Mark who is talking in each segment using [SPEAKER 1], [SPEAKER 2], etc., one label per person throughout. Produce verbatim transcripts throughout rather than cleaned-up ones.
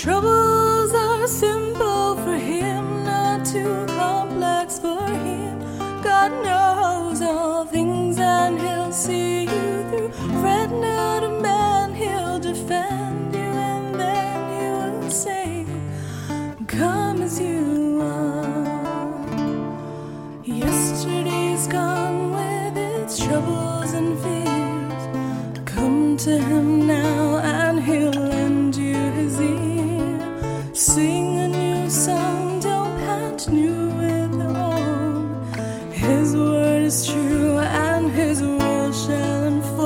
[SPEAKER 1] Troubles are simple for him, not too complex for him. God knows all things and he'll see you through. Fret not a man, he'll defend you, and then he will say, come as you are. Yesterday's gone with its troubles and fears. Come to him now and he'll lend you his ear. Sing a new song, don't pant new with old. His word is true and his will shall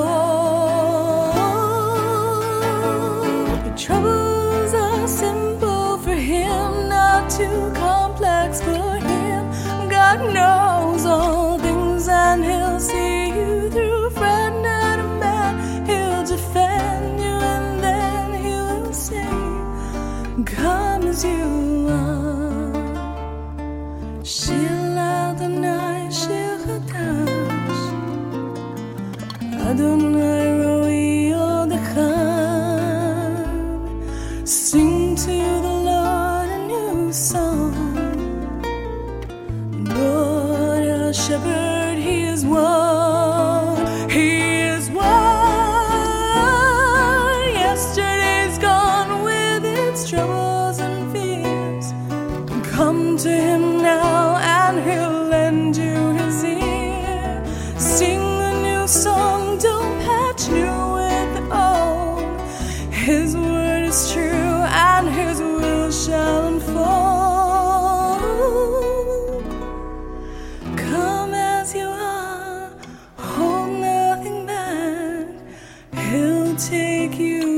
[SPEAKER 1] unfold. But troubles are simple for him, not too complex for him. God knows all things and he'll see you through. Fret not a man, he'll defend you, and then he will say, come as you are. Shil Adonai Shir Chadash, Adonai Roi Od Echad. Sing to the Lord a new song. Lord our shepherd, he is one, he is one. Yesterday's gone with its troubles and fears. Come to him now and he'll lend you his ear. Sing a new song, don't patch new with the old. His word is true and his will shall unfold. Come as you are, hold nothing back. He'll take you